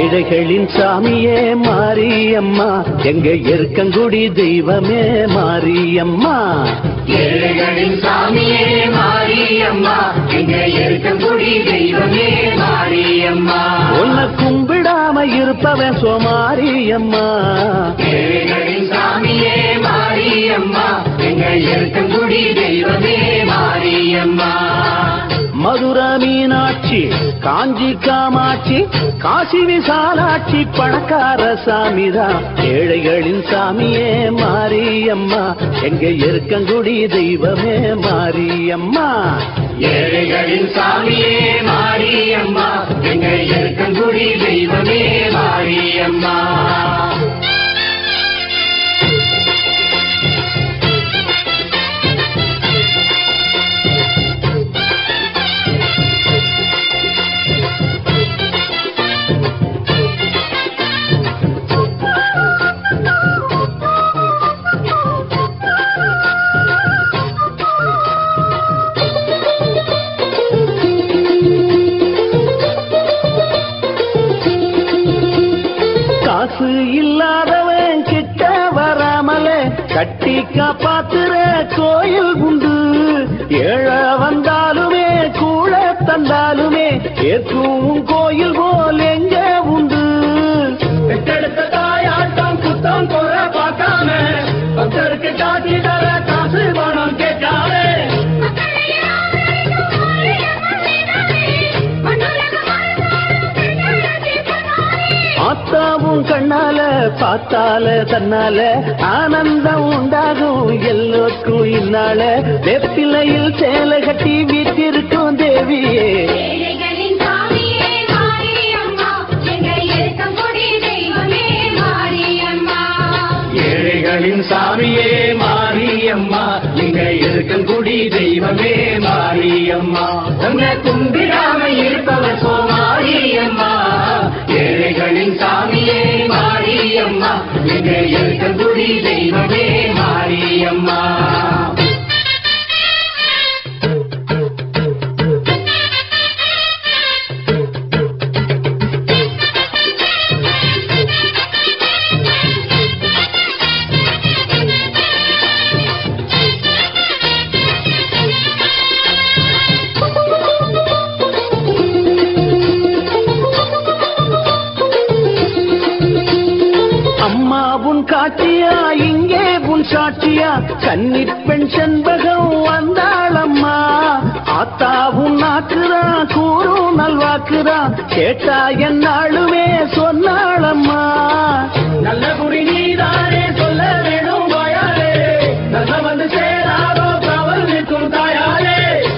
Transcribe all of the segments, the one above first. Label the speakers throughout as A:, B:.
A: ஏழைகளின் சாமியே மாரியம்மா, எங்க இருக்கங்குடி தெய்வமே மாரியம்மா.
B: ஏழைகளின் சாமியே மாரியம்மா, எங்க இருக்கங்குடி தெய்வமே மாரியம்மா.
A: உன்னை கும்பிடாம இருப்பவன் சோமாரியம்மா.
B: ஏழைகளின் சாமியே மாரியம்மா, எங்க இருக்கங்குடி தெய்வமே மாரியம்மா.
A: மதுரை மீனாட்சி, காஞ்சி காமாட்சி, காசி விசாலாட்சி, பணக்கார சாமிதான் ஏழைகளின் சாமியே மாரியம்மா, எங்க இருக்கங்குடி தெய்வமே மாரியம்மா.
B: ஏழைகளின் சாமியே மாரியம்மா, எங்க இருக்கங்குடி தெய்வமே மாரியம்மா.
A: காசு இல்லாதவன் கிட்ட வராமலே கட்டி காப்பாத்துற கோயில் உண்டு. ஏழ வந்தாலுமே கூட தந்தாலுமே ஏற்கும் கோயில் போல் எங்க உண்டு. பெற்றெடுத்த தாயாட்டம் குத்தம் குறை பார்க்காம பக்தருக்கு காட்டி தர காசு பணம் கேட்காதே. ஆத்தாவும் கண்ணால பார்த்தால தன்னால ஆனந்தம் உண்டாகும் எல்லோருக்கும் இந்நாள. வெப்பிலையில் சேலை கட்டி வீட்டிருக்கும் தேவியே.
C: ஏழைகளின் சாமியே மாரியம்மா, எங்க இருக்கங்குடி தெய்வமே மாரியம்மா.
B: ஏழைகளின் சாமியே மாரியம்மா, எங்க இருக்கங்குடி தெய்வமே மாரியம்மா. உன்னை கும்பிடாம இருப்பவர் சோமாரியம்மா. ஏழைகளின் சாமியே மாரியம்மா, எங்க இருக்கங்குடி தெய்வமே மாரியம்மா.
A: அம்மாவும் காட்சியா இங்கே புன் சாட்சியா, கன்னி பெண் செண்பகம் வந்தாளம்மா. ஆத்தாவும் நாக்குறா கூறும் நல்வாக்குறா, கேட்டா என்னாளுமே சொன்னாளம்மா. நல்ல குறி நீதானே சொல்ல வேணும் வாயாலே, நல்ல வந்து சேராதோ காவல் நிற்கும் தாயாலே.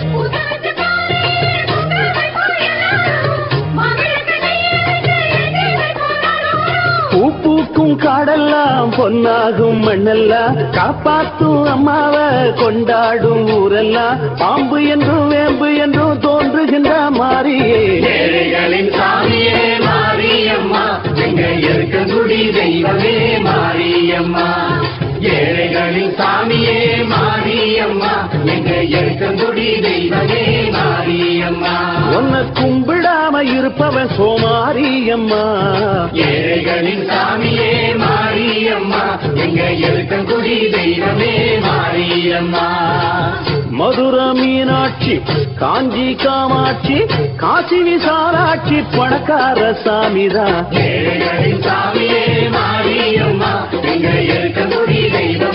A: பூக்கும் காடெல்லாம் பொன்னாகும் மண்ணெல்லாம் காப்பாத்தும் அம்மாவை கொண்டாடும் ஊரெல்லாம். பாம்பு என்றும் வேம்பு என்றும் தோன்றுகின்ற மாரியே.
B: ஏழைகளின் சாமியே மாரியம்மா, எங்க இருக்கங்குடி தெய்வமே மாரியம்மா. ஏழைகளின் சாமியே மாரியம்மா, எங்க இருக்கங்குடி தெய்வமே மாரியம்மா.
A: உன்னை கும்பிடாம இருப்பவன் சோமாரியம்மா.
B: ஏழைகளின் சாமியே மாரியம்மா, எங்க இருக்கங்குடி தெய்வமே மாரியம்மா.
A: மதுரை மீனாட்சி, காஞ்சி காமாட்சி, காசி விசாலாட்சி, பணக்கார சாமிதான்
B: ஏழைகளின் சாமியே மாரியம்மா, எங்க இருக்கங்குடி தெய்வமே